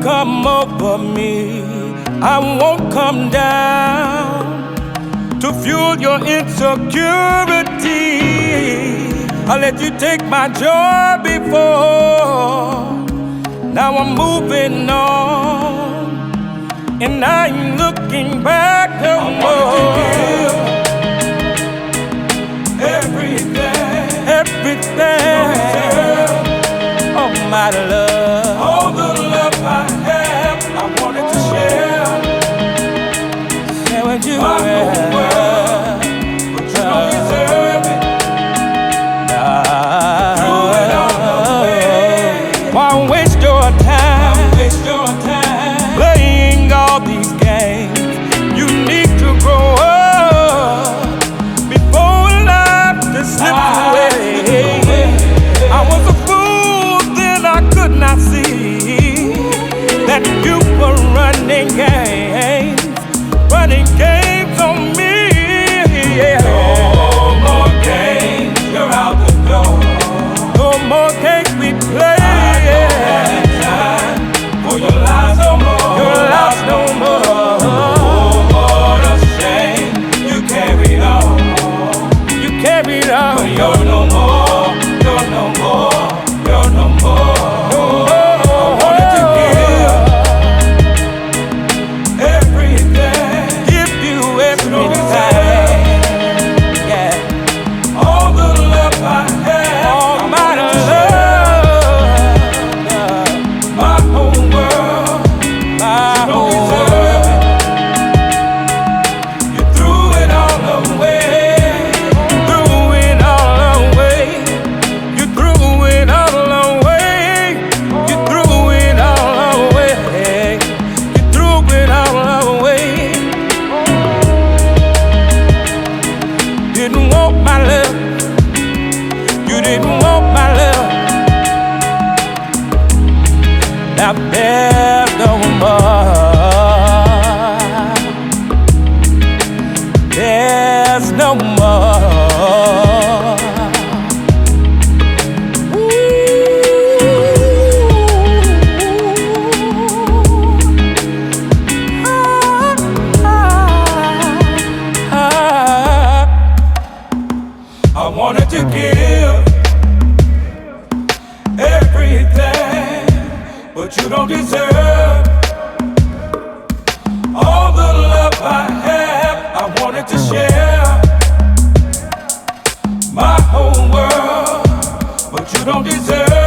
come over me, I won't come down to fuel your insecurity. I let you take my joy before. Now I'm moving on, and I ain't looking back no more. Everything, oh my love, all the love I have, I wanted to share. Share with you, my whole world, but you don't deserve it. Threw it all away. Why waste your time? Waste your time playing all these games. You need to grow up before life just slips away. I was a fool, then I could not see that you were running games on me. Yeah. No more games, you're out the door. No more games we play. I don't have time for your lies no more. Your lies no more. No more the shame you carry on. You carried on. But you're no more, you're no more, you're no more. I wanted to give everything, Give you everything. Yeah. all the love I have, All I my wanted to share. love. My whole world, My you don't whole deserve it. You threw it all away. threw it all away. You threw it all away. You threw it all away. You threw it all away. Didn't want my love. You didn't want my love. Now there's no more. There's no more. I wanted to give everything, but you don't deserve all the love I have. I wanted to share my whole world, but you don't deserve